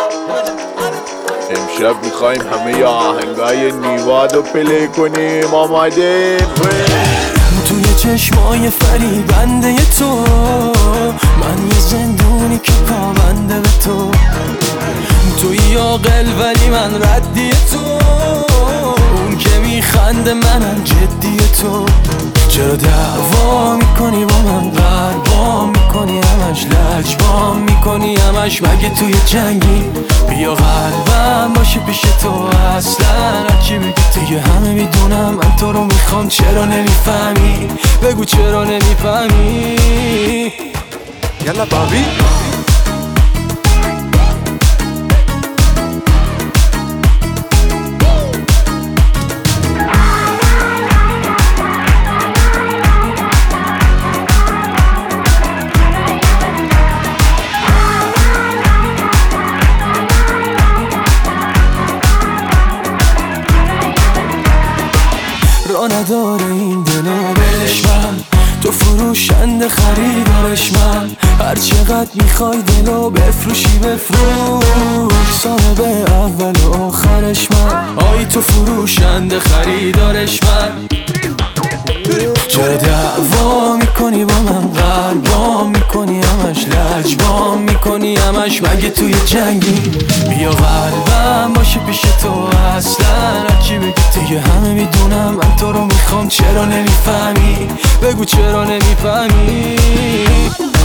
امشب میخوایم همه ی آهنگای نیواد رو پلی کنیم. آمادیم؟ توی چشمای فریبنده تو من یه زندونی که پابنده به تو. توی عاقل ولی من ردی تو، اون که میخنده منم جدی تو. چرا دعوا میکنی با من، قربا میکنی همش، لجبا میکنی همش، مگه توی جنگی؟ بیا قلبم باشه پیش تو، اصلا هرچی بگی دیگه همه میدونم من تو رو میخوام. چرا نمیفهمی؟ بگو چرا نمیفهمی؟ یلا بابی. را نداره این دلو بلش، من تو فروشنده خریدارش، من هر چقدر میخوای دلو بفروشی بفروش، صاحب اول و آخرش من. آی تو فروشنده خریدارش من. چرا دعوا میکنی با من، قلبا میکنی همش، لجبا میکنی همش، مگه توی جنگی؟ بیا قلبم باشه پیش تو، اصلا هرچی بگی دیگه همه میدونم من تو رو میخوام. چرا نمیفهمی؟ بگو چرا نمیفهمی؟